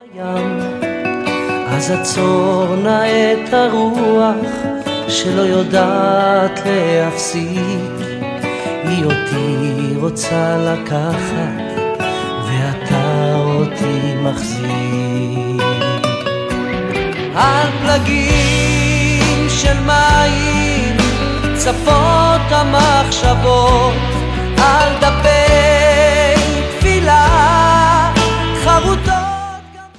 אז עצור נא את הרוח שלא יודעת להפסיק, היא אותי רוצה לקחת ואתה אותי מחזיק. על פלגים של מים צפות המחשבות, על דפי תפילה חרוט